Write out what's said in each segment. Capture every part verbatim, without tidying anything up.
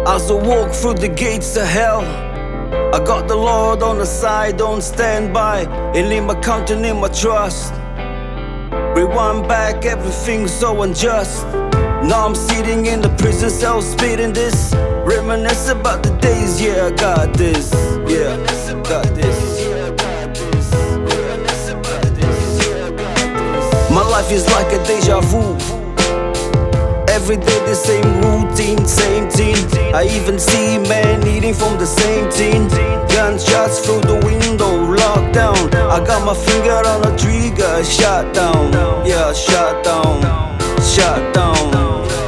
As I walk through the gates of hell, I got the Lord on the side, don't stand by. And in my counting, in my trust. Rewind back, everything's so unjust. Now I'm sitting in the prison cell, spitting this. Reminisce about the days, yeah, I got this. Yeah, got this. My life is like a deja vu. Every day the same routine, same thing. I even see men eating from the same tin. Gunshots through the window, lockdown. I got my finger on the trigger, shot down. Yeah, shot down, shot down.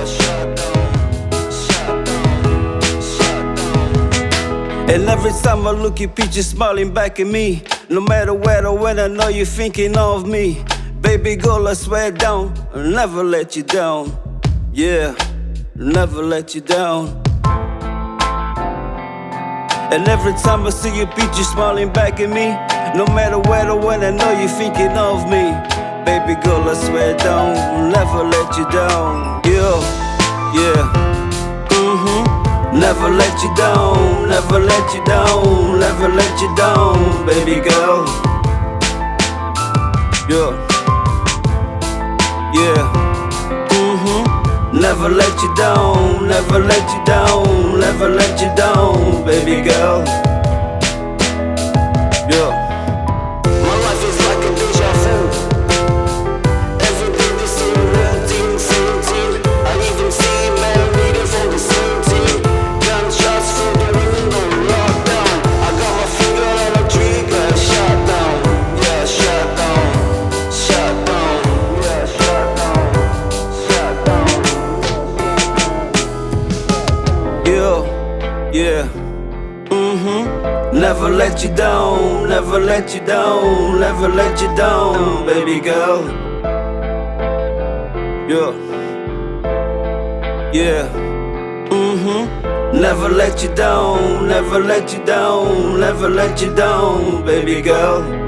And every time I look at you smiling back at me. No matter where or when, I know you're thinking of me. Baby girl, I swear down, I'll never let you down. Yeah, never let you down. And every time I see your picture smiling back at me, no matter where or when, I know you're thinking of me. Baby girl, I swear down, I'll never let you down. Yeah, yeah, mm-hmm. Never let you down, never let you down, never let you down, baby girl. Yeah, yeah, mm-hmm. Never let you down, never let you down, never let you down, baby girl. Yeah. My life is like a deja vu. Every day the same routine, same thing. I even see men reading from the same thing. Gunshots through the window, lockdown. I got my finger on the trigger, shot down. Yeah, shot down, shot down. Yeah, shot down, shot down. Yeah, yeah, mm-hmm. Never let you down, never let you down, never let you down, baby girl. Yeah, yeah, mm-hmm. Never let you down, never let you down, never let you down, baby girl.